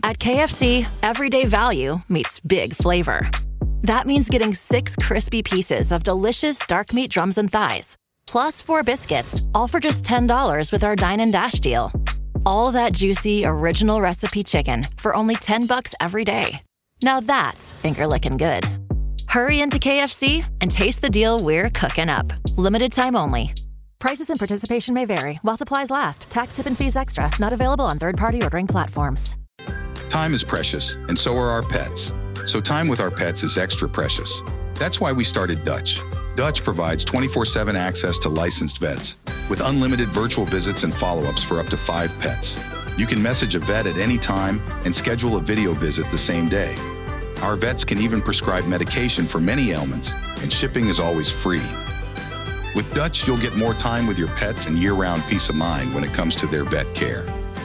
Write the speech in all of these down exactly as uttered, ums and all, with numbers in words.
At K F C, everyday value meets big flavor. That means getting six crispy pieces of delicious dark meat drums and thighs, plus four biscuits, all for just ten dollars with our Dine and Dash deal. All that juicy, original recipe chicken for only ten bucks every day. Now that's finger-licking good. Hurry into K F C and taste the deal we're cooking up. Limited time only. Prices and participation may vary while supplies last. Tax, tip, and fees extra. Not available on third-party ordering platforms. Time is precious, and so are our pets. So time with our pets is extra precious. That's why we started Dutch. Dutch provides twenty-four seven access to licensed vets with unlimited virtual visits and follow-ups for up to five pets. You can message a vet at any time and schedule a video visit the same day. Our vets can even prescribe medication for many ailments, and shipping is always free. With Dutch, you'll get more time with your pets and year-round peace of mind when it comes to their vet care.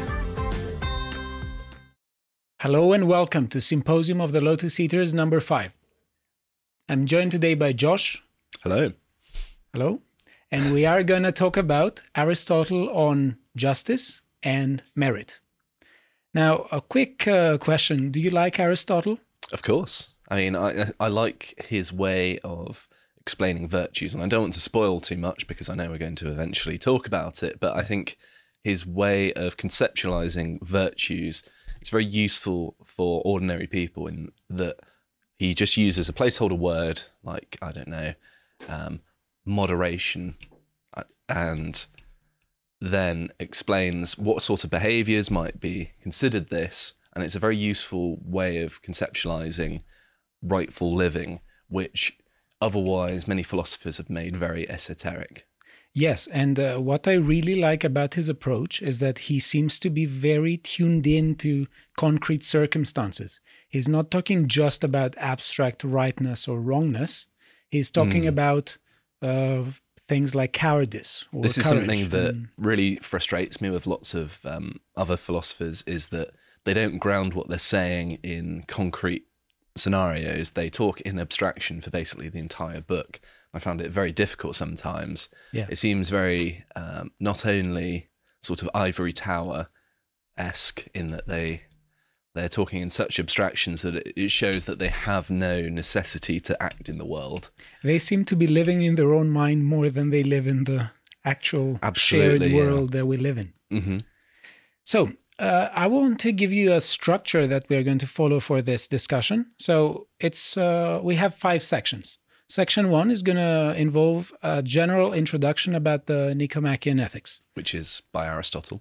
Hello and welcome to Symposium of the Lotus Eaters number five. I'm joined today by Josh. Hello. Hello. And we are going to talk about Aristotle on justice and merit. Now, a quick uh, question. Do you like Aristotle? Of course. I mean, I I like his way of explaining virtues, and I don't want to spoil too much because I know we're going to eventually talk about it, but I think his way of conceptualizing virtues is very useful for ordinary people in that he just uses a placeholder word like, I don't know, um, moderation, and then explains what sort of behaviors might be considered this, and it's a very useful way of conceptualizing rightful living, which otherwise many philosophers have made very esoteric. Yes, and uh, what I really like about his approach is that he seems to be very tuned in to concrete circumstances. He's not talking just about abstract rightness or wrongness. He's talking mm. about uh, things like cowardice or This is courage. something that and... really frustrates me with lots of um, other philosophers, is that they don't ground what they're saying in concrete scenarios. They talk in abstraction for basically the entire book. I found it very difficult sometimes. Yeah. It seems very um, not only sort of ivory tower-esque in that they they're talking in such abstractions that it, it shows that they have no necessity to act in the world. They seem to be living in their own mind more than they live in the actual Absolutely, shared yeah. world that we live in. Mm-hmm. So uh, I want to give you a structure that we are going to follow for this discussion. So it's uh, we have five sections. Section one is going to involve a general introduction about the Nicomachean Ethics, which is by Aristotle.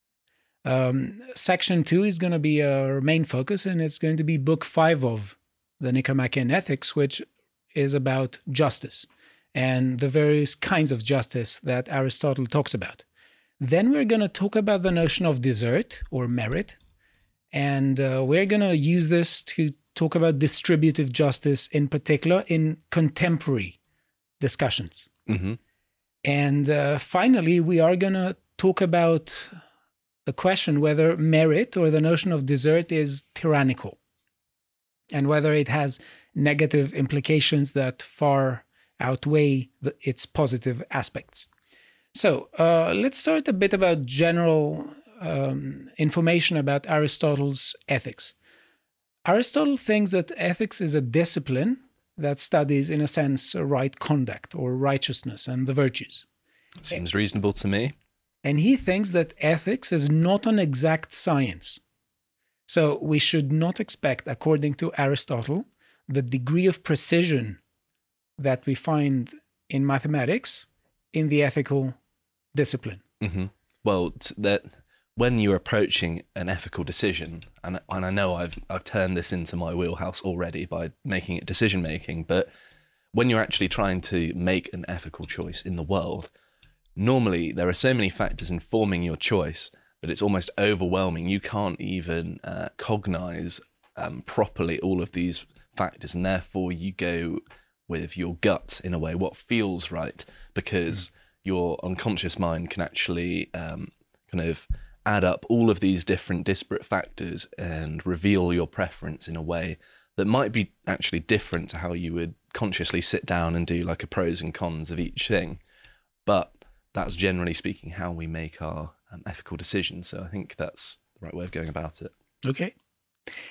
Um, section two is going to be our main focus, and it's going to be book five of the Nicomachean Ethics, which is about justice and the various kinds of justice that Aristotle talks about. Then we're going to talk about the notion of desert or merit, and uh, we're going to use this to talk about distributive justice in particular in contemporary discussions. Mm-hmm. And uh, finally, we are going to talk about the question whether merit or the notion of desert is tyrannical and whether it has negative implications that far outweigh the, its positive aspects. So uh, let's start a bit about general um, information about Aristotle's ethics. Aristotle thinks that ethics is a discipline that studies, in a sense, right conduct or righteousness and the virtues. Seems reasonable to me. And he thinks that ethics is not an exact science. So we should not expect, according to Aristotle, the degree of precision that we find in mathematics in the ethical discipline. Mm-hmm. Well, t- that when you're approaching an ethical decision, and and I know I've I've turned this into my wheelhouse already by making it decision making, but when you're actually trying to make an ethical choice in the world, normally there are so many factors informing your choice that it's almost overwhelming. You can't even uh, cognize um, properly all of these factors, and therefore you go with your gut in a way, what feels right, because mm. your unconscious mind can actually um, kind of add up all of these different disparate factors and reveal your preference in a way that might be actually different to how you would consciously sit down and do like a pros and cons of each thing. But that's generally speaking how we make our um, ethical decisions. So I think that's the right way of going about it. Okay.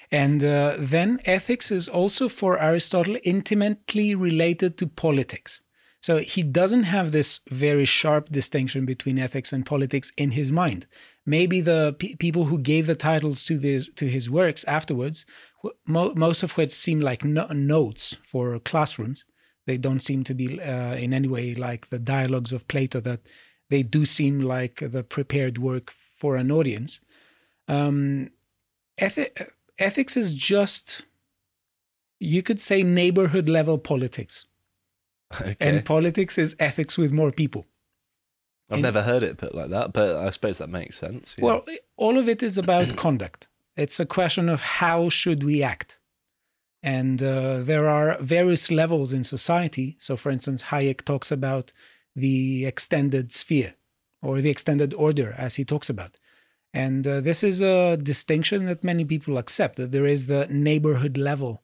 And uh, then ethics is also for Aristotle intimately related to politics. So he doesn't have this very sharp distinction between ethics and politics in his mind. Maybe the pe- people who gave the titles to this to his works afterwards, mo- most of which seem like no- notes for classrooms, they don't seem to be uh, in any way like the dialogues of Plato, that they do seem like the prepared work for an audience. Um, ethi- ethics is just, you could say, neighborhood level politics. Okay. And politics is ethics with more people. I've in, never heard it put like that, but I suppose that makes sense. Yeah. Well, all of it is about conduct. It's a question of how should we act. And uh, there are various levels in society. So, for instance, Hayek talks about the extended sphere or the extended order, as he talks about. And uh, this is a distinction that many people accept, that there is the neighborhood level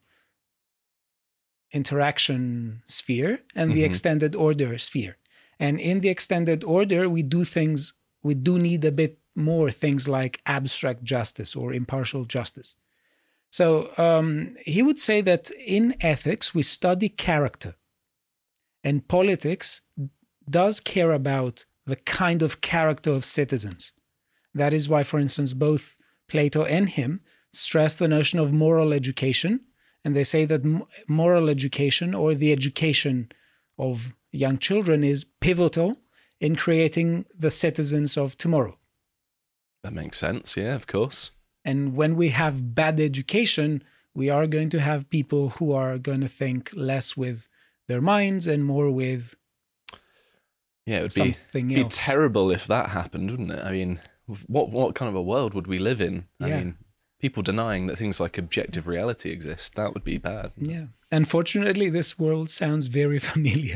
interaction sphere and the mm-hmm. extended order sphere. And in the extended order, we do things, we do need a bit more things like abstract justice or impartial justice. So um, he would say that in ethics, we study character. And politics does care about the kind of character of citizens. That is why, for instance, both Plato and him stress the notion of moral education. And they say that moral education, or the education of young children, is pivotal in creating the citizens of tomorrow. That makes sense, yeah, of course. And when we have bad education, we are going to have people who are going to think less with their minds and more with yeah, it would something be, else. Be terrible if that happened, wouldn't it? I mean, what what kind of a world would we live in? I yeah. mean, people denying that things like objective reality exist, that would be bad. Yeah. Unfortunately, this world sounds very familiar.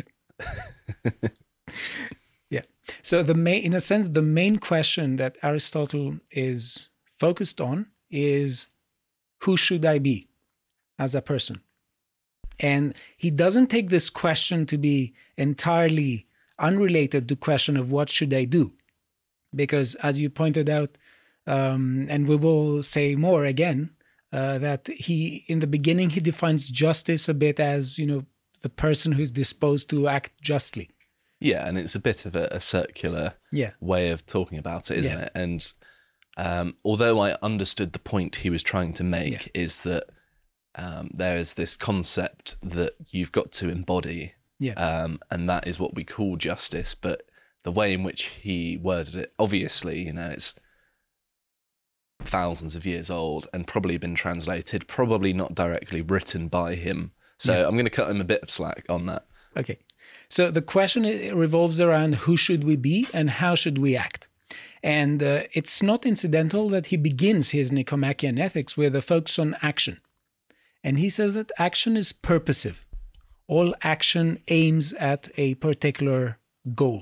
yeah. So the main, in a sense, the main question that Aristotle is focused on is, who should I be as a person? And he doesn't take this question to be entirely unrelated to the question of what should I do? Because as you pointed out, Um, and we will say more again, uh, that he, in the beginning, he defines justice a bit as, you know, the person who's disposed to act justly. Yeah, and it's a bit of a, a circular yeah. way of talking about it, isn't yeah. it? And um, although I understood the point he was trying to make, yeah. is that um, there is this concept that you've got to embody, yeah. um, and that is what we call justice. But the way in which he worded it, obviously, you know, it's thousands of years old and probably been translated, probably not directly written by him. So yeah. I'm going to cut him a bit of slack on that. Okay. So the question revolves around who should we be and how should we act? And uh, it's not incidental that he begins his Nicomachean Ethics with a focus on action. And he says that action is purposive. All action aims at a particular goal.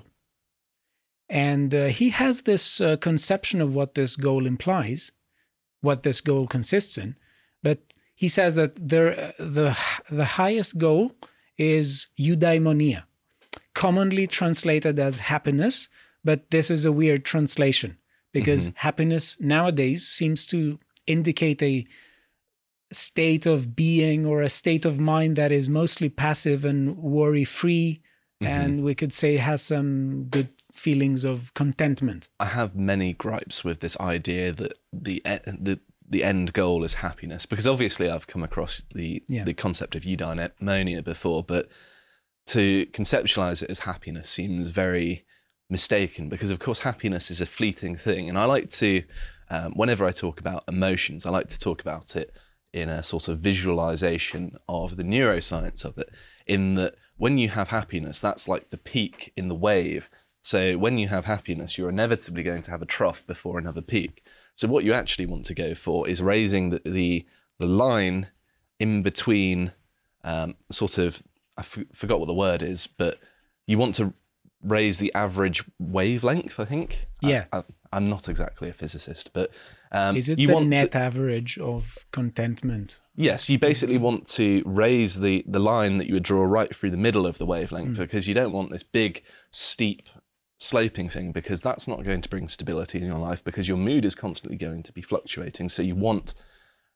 And uh, he has this uh, conception of what this goal implies, what this goal consists in. But he says that there, the, the highest goal is eudaimonia, commonly translated as happiness, but this is a weird translation because mm-hmm. happiness nowadays seems to indicate a state of being or a state of mind that is mostly passive and worry-free, mm-hmm. and we could say has some good feelings of contentment. I have many gripes with this idea that the the the end goal is happiness, because obviously I've come across the yeah. the concept of eudaimonia before, but to conceptualize it as happiness seems very mistaken, because of course happiness is a fleeting thing, and I like to um, whenever I talk about emotions, I like to talk about it in a sort of visualization of the neuroscience of it, in that when you have happiness, that's like the peak in the wave. So when you have happiness, you're inevitably going to have a trough before another peak. So what you actually want to go for is raising the the, the line in between, um, sort of, I f- forgot what the word is, but you want to raise the average wavelength, I think. Yeah. I, I, I'm not exactly a physicist, but um, is it you the want net to, average of contentment? Yes, you basically want to raise the, the line that you would draw right through the middle of the wavelength, mm. because you don't want this big, steep, sloping thing, because that's not going to bring stability in your life, because your mood is constantly going to be fluctuating. So you want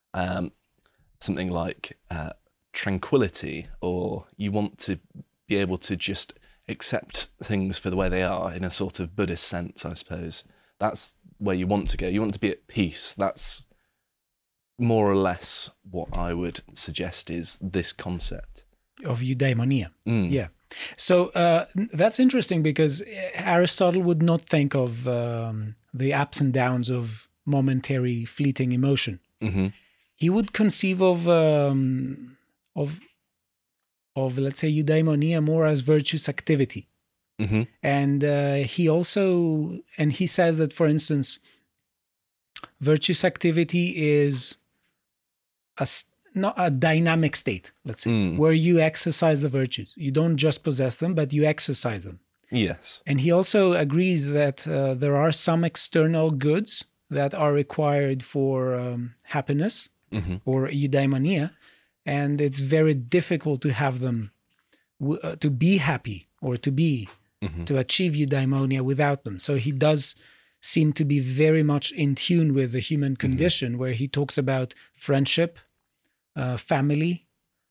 um, something like uh, tranquility, or you want to be able to just accept things for the way they are in a sort of Buddhist sense, I suppose. That's where you want to go. You want to be at peace. That's more or less what I would suggest is this concept of eudaimonia. Mm. Yeah. So uh, that's interesting, because Aristotle would not think of um, the ups and downs of momentary, fleeting emotion. Mm-hmm. He would conceive of um, of of let's say eudaimonia more as virtuous activity. Mm-hmm. And uh, he also and he says that, for instance, virtuous activity is a not a dynamic state, let's say, Mm. where you exercise the virtues. You don't just possess them, but you exercise them. Yes. And he also agrees that uh, there are some external goods that are required for um, happiness Mm-hmm. or eudaimonia, and it's very difficult to have them, w- uh, to be happy or to be, Mm-hmm. to achieve eudaimonia without them. So he does seem to be very much in tune with the human condition, mm-hmm. where he talks about friendship, uh, family,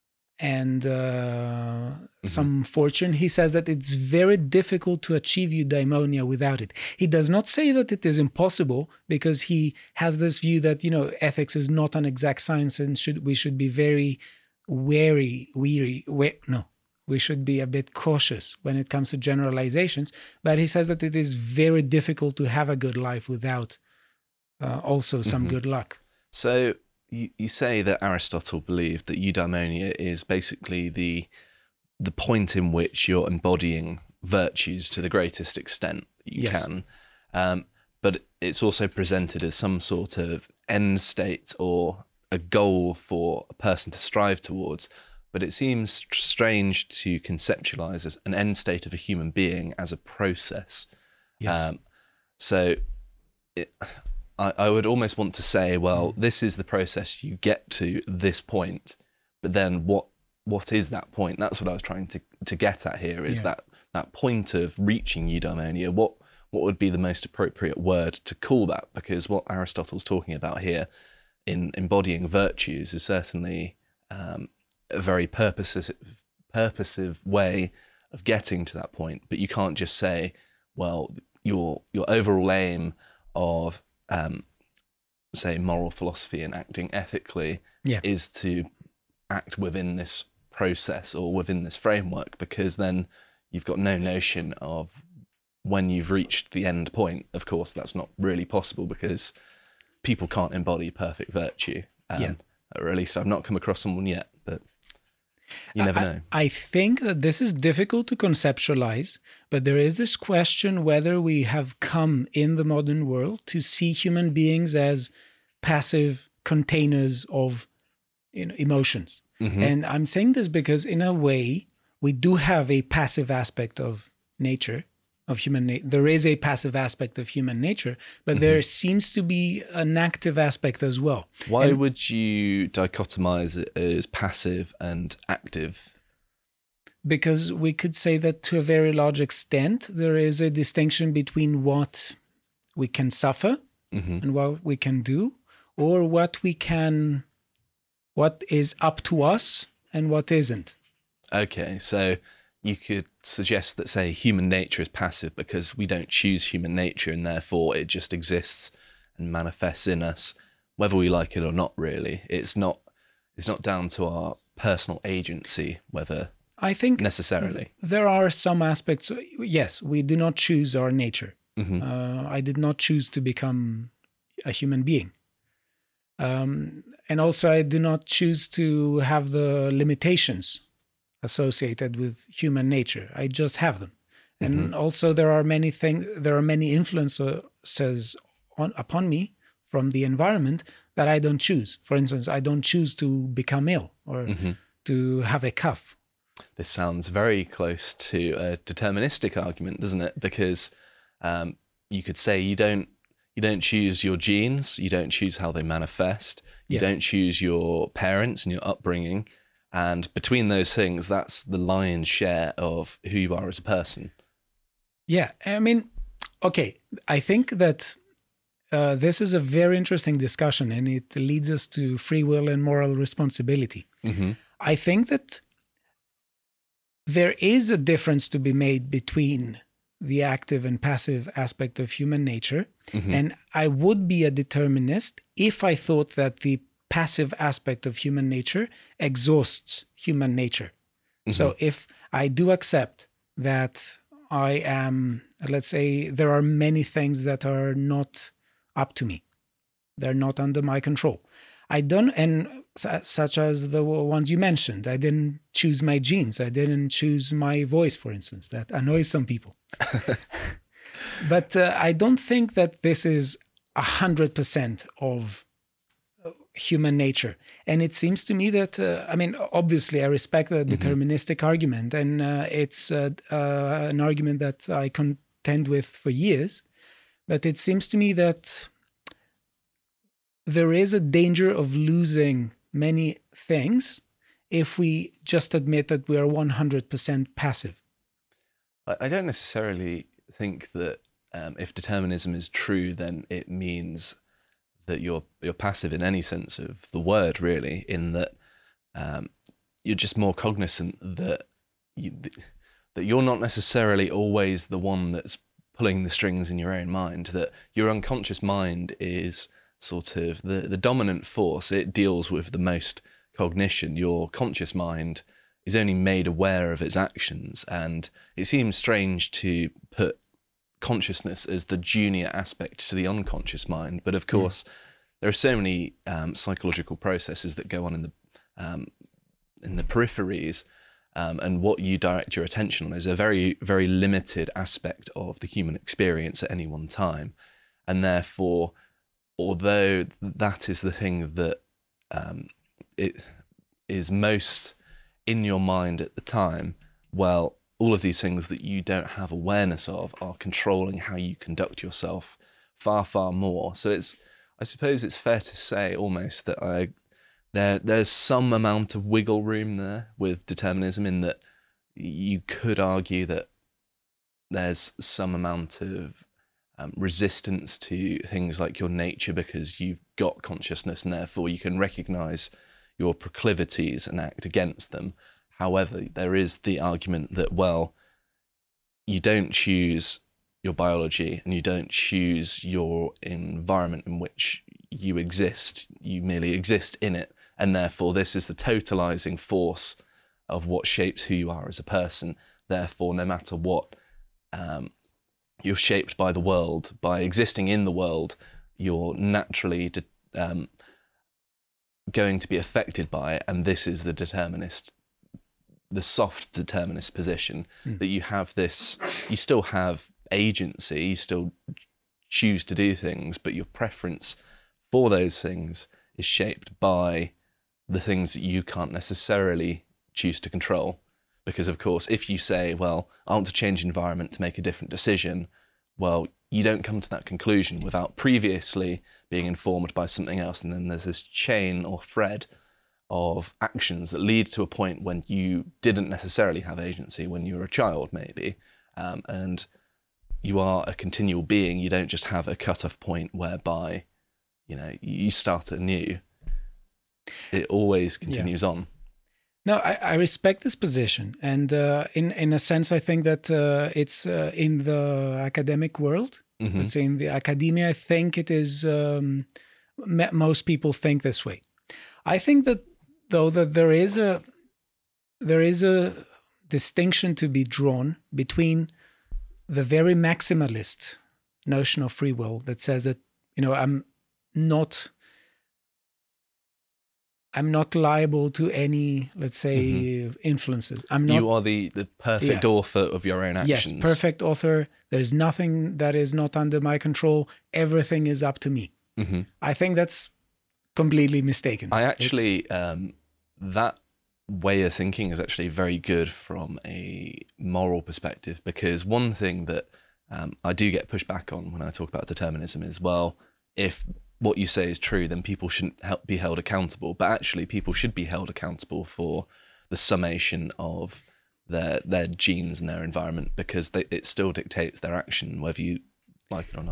and uh, mm-hmm. some fortune. He says that it's very difficult to achieve eudaimonia without it. He does not say that it is impossible, because he has this view that, you know, ethics is not an exact science, and should we should be very wary, weary, we, no, we should be a bit cautious when it comes to generalizations. But he says that it is very difficult to have a good life without uh, also some Mm-hmm. good luck. So you, you say that Aristotle believed that eudaimonia is basically the the point in which you're embodying virtues to the greatest extent that you Yes. can. Um, but it's also presented as some sort of end state or a goal for a person to strive towards. But it seems strange to conceptualize as an end state of a human being as a process. Yes. Um, so it, I, I would almost want to say, well, this is the process you get to this point, but then what what is that point? That's what I was trying to, to get at here, is Yeah. that, that point of reaching eudaimonia. What what would be the most appropriate word to call that? Because what Aristotle's talking about here in embodying virtues is certainly um, a very purposive, purposive way of getting to that point. But you can't just say, well, your your overall aim of um, say moral philosophy and acting ethically Yeah. is to act within this process or within this framework, because then you've got no notion of when you've reached the end point. Of course, that's not really possible, because people can't embody perfect virtue. Um, Yeah. Or at least I've not come across someone yet, but you never I, know. I think that this is difficult to conceptualize, but there is this question whether we have come in the modern world to see human beings as passive containers of, you know, emotions. Mm-hmm. And I'm saying this because, in a way, we do have a passive aspect of nature, of human nature. There is a passive aspect of human nature, but Mm-hmm. there seems to be an active aspect as well. Why And- would you dichotomize it as passive and active? Because we could say that to a very large extent, there is a distinction between what we can suffer Mm-hmm. and what we can do, or what we can, what is up to us and what isn't. Okay, so you could suggest that, say, human nature is passive because we don't choose human nature, and therefore it just exists and manifests in us, whether we like it or not. Really, it's not. It's not down to our personal agency, whether I think necessarily. there are some aspects. Yes, we do not choose our nature. Mm-hmm. Uh, I did not choose to become a human being. Um, and also, I do not choose to have the limitations associated with human nature. I just have them. And Mm-hmm. also, there are many things. There are many influences on upon me from the environment that I don't choose. For instance, I don't choose to become ill or Mm-hmm. to have a cough. This sounds very close to a deterministic argument, doesn't it? Because um, you could say you don't you don't choose your genes, you don't choose how they manifest, you Yeah. don't choose your parents and your upbringing, and between those things, that's the lion's share of who you are as a person. Yeah, I mean, okay, I think that uh, this is a very interesting discussion, and it leads us to free will and moral responsibility. Mm-hmm. I think that there is a difference to be made between the active and passive aspect of human nature. Mm-hmm. And I would be a determinist if I thought that the passive aspect of human nature exhausts human nature. Mm-hmm. So if I do accept that I am, let's say, there are many things that are not up to me, they're not under my control. I don't, and such as the ones you mentioned, I didn't choose my genes. I didn't choose my voice, for instance. That annoys some people. But uh, I don't think that this is a hundred percent of human nature. And it seems to me that, uh, I mean, obviously I respect the deterministic mm-hmm. argument, and uh, it's uh, uh, an argument that I contend with for years. But it seems to me that there is a danger of losing many things if we just admit that we are one hundred percent passive. I don't necessarily think that um, if determinism is true, then it means that you're you're passive in any sense of the word, really, in that um, you're just more cognizant that you, that you're not necessarily always the one that's pulling the strings in your own mind, that your unconscious mind is sort of the, the dominant force. It deals with the most cognition. Your conscious mind is only made aware of its actions, and it seems strange to put consciousness as the junior aspect to the unconscious mind. But of course, mm. there are so many um, psychological processes that go on in the um, in the peripheries, um, and what you direct your attention on is a very, very limited aspect of the human experience at any one time. And therefore, although that is the thing that um, it is most in your mind at the time, well, all of these things that you don't have awareness of are controlling how you conduct yourself far, far more. So it's, I suppose it's fair to say almost that I there there's some amount of wiggle room there with determinism, in that you could argue that there's some amount of um, resistance to things like your nature, because you've got consciousness and therefore you can recognize your proclivities and act against them. However, there is the argument that, well, you don't choose your biology and you don't choose your environment in which you exist. You merely exist in it. And therefore, this is the totalizing force of what shapes who you are as a person. Therefore, no matter what, um, you're shaped by the world. By existing in the world, you're naturally de- um, going to be affected by it. And this is the determinist, the soft determinist position, mm. that you have this, you still have agency, you still choose to do things, but your preference for those things is shaped by the things that you can't necessarily choose to control. Because of course, if you say, well, I want to change environment to make a different decision, well, you don't come to that conclusion without previously being informed by something else. And then there's this chain or thread of actions that lead to a point when you didn't necessarily have agency when you were a child, maybe. Um, and you are a continual being. You don't just have a cut-off point whereby, you know, you start anew. It always continues yeah. on. No, I, I respect this position. And uh, in, in a sense, I think that uh, it's uh, in the academic world. Mm-hmm. Let's say in the academia, I think it is, um, m- most people think this way. I think that, though, that there is a there is a distinction to be drawn between the very maximalist notion of free will that says that, you know, I'm not I'm not liable to any, let's say, mm-hmm. influences. I'm not. You are the, the perfect yeah. author of your own actions. Yes, perfect author. There's nothing that is not under my control. Everything is up to me. Mm-hmm. I think that's completely mistaken. I actually, um, that way of thinking is actually very good from a moral perspective, because one thing that um, I do get pushed back on when I talk about determinism is, well, if what you say is true, then people shouldn't help be held accountable. But actually, people should be held accountable for the summation of their their genes and their environment, because they, it still dictates their action, whether you like it or not.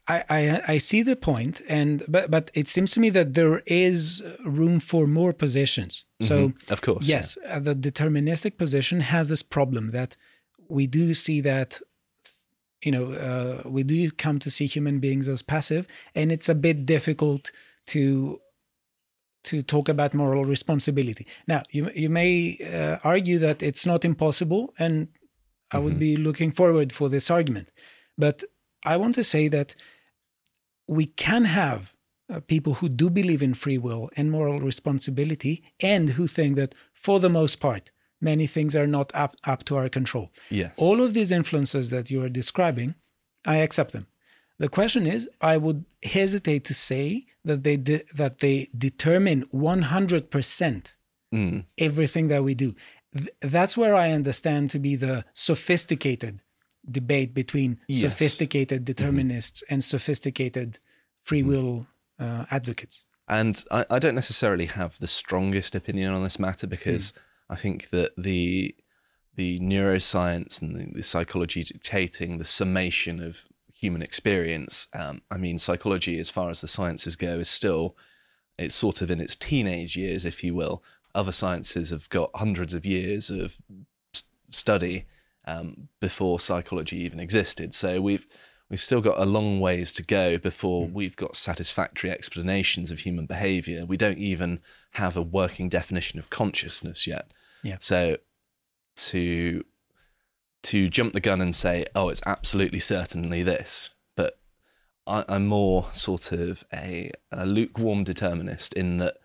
I, I I see the point, and but but it seems to me that there is room for more positions. So Mm-hmm. Of course, yes, uh, the deterministic position has this problem that we do see that, you know, uh, we do come to see human beings as passive, and it's a bit difficult to to talk about moral responsibility. Now, you you may uh, argue that it's not impossible, and I would be looking forward for this argument. But I want to say that we can have uh, people who do believe in free will and moral responsibility, and who think that, for the most part, many things are not up, up to our control. Yes. All of these influences that you are describing, I accept them. The question is, I would hesitate to say that they de- that they determine one hundred percent Mm. everything that we do. Th- that's where I understand to be the sophisticated debate between Yes. sophisticated determinists mm-hmm. and sophisticated free will uh, advocates. And I, I don't necessarily have the strongest opinion on this matter, because mm. I think that the the neuroscience and the, the psychology dictating the summation of human experience, um, I mean, psychology, as far as the sciences go, is still, it's sort of in its teenage years, if you will. Other sciences have got hundreds of years of study um, before psychology even existed. So we've we've still got a long ways to go before mm. we've got satisfactory explanations of human behavior. We don't even have a working definition of consciousness yet. Yeah. So to to jump the gun and say, oh, it's absolutely certainly this, but I, I'm more sort of a, a lukewarm determinist in that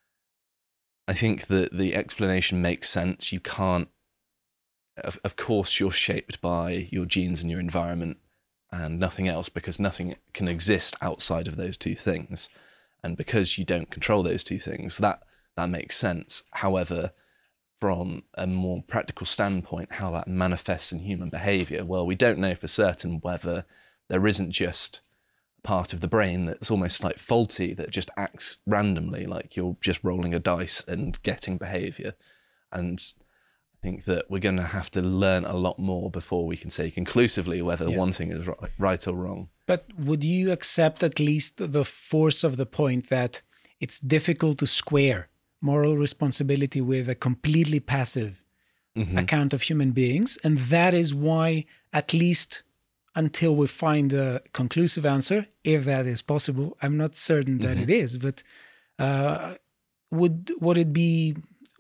I think that the explanation makes sense. You can't, of, of course, you're shaped by your genes and your environment and nothing else, because nothing can exist outside of those two things. And because you don't control those two things, that, that makes sense. However, from a more practical standpoint, how that manifests in human behavior, well, we don't know for certain whether there isn't just part of the brain that's almost like faulty, that just acts randomly, like you're just rolling a dice and getting behavior. And I think that we're going to have to learn a lot more before we can say conclusively whether yeah. one thing is right, right or wrong. But would you accept at least the force of the point that it's difficult to square moral responsibility with a completely passive mm-hmm. account of human beings? And that is why, at least until we find a conclusive answer, if that is possible, I'm not certain that mm-hmm. it is, but uh, would would it be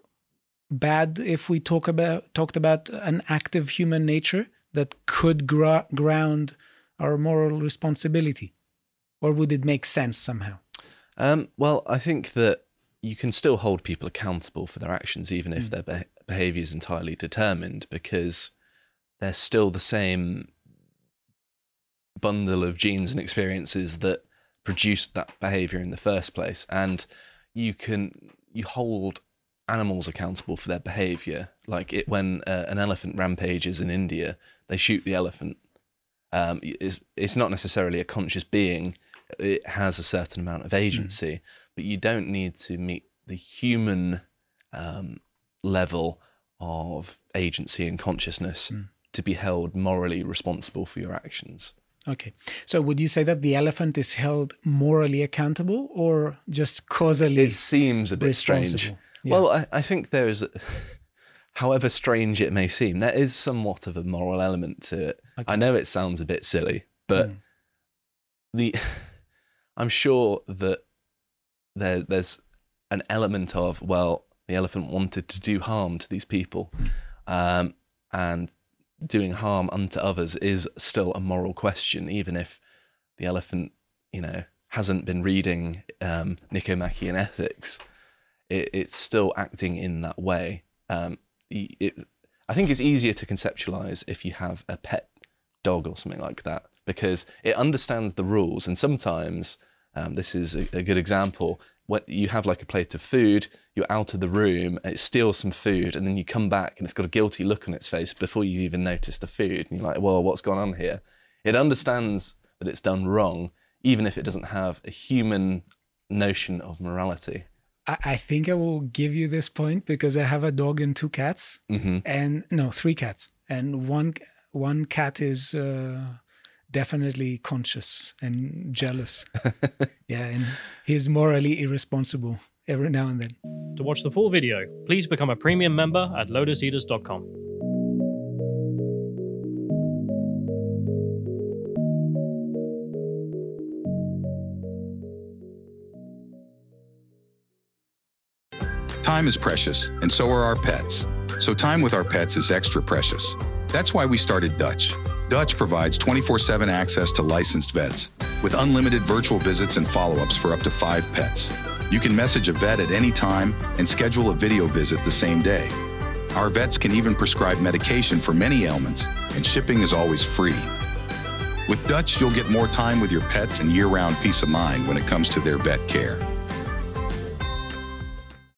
bad if we talk about talked about an active human nature that could gra- ground our moral responsibility? Or would it make sense somehow? Um, well, I think that you can still hold people accountable for their actions, even if mm. their be- behavior is entirely determined, because they're still the same bundle of genes and experiences that produced that behavior in the first place. And you can you hold animals accountable for their behavior. Like it, when uh, an elephant rampages in India, they shoot the elephant. Um, it's, it's not necessarily a conscious being. It has a certain amount of agency, mm. but you don't need to meet the human um, level of agency and consciousness mm. to be held morally responsible for your actions. Okay. So would you say that the elephant is held morally accountable or just causally It seems a bit strange. Yeah. Well, I, I think there is, a, however strange it may seem, there is somewhat of a moral element to it. Okay. I know it sounds a bit silly, but mm. the I'm sure that there, there's an element of, well, the elephant wanted to do harm to these people, um, and doing harm unto others is still a moral question, even if the elephant, you know, hasn't been reading um, Nicomachean Ethics. It, it's still acting in that way. Um, it, I think it's easier to conceptualize if you have a pet dog or something like that, because it understands the rules. And sometimes, um, this is a, a good example, when you have like a plate of food, you're out of the room, it steals some food, and then you come back and it's got a guilty look on its face before you even notice the food. And you're like, well, what's going on here? It understands that it's done wrong, even if it doesn't have a human notion of morality. I think I will give you this point because I have a dog and two cats, mm-hmm. and no, three cats, and one one cat is uh, definitely conscious and jealous. Yeah, and he's morally irresponsible every now and then. To watch the full video, please become a premium member at lotus eaters dot com. Time is precious, and so are our pets. So time with our pets is extra precious. That's why we started Dutch. Dutch provides twenty-four seven access to licensed vets, with unlimited virtual visits and follow-ups for up to five pets. You can message a vet at any time and schedule a video visit the same day. Our vets can even prescribe medication for many ailments, and shipping is always free. With Dutch, you'll get more time with your pets and year-round peace of mind when it comes to their vet care.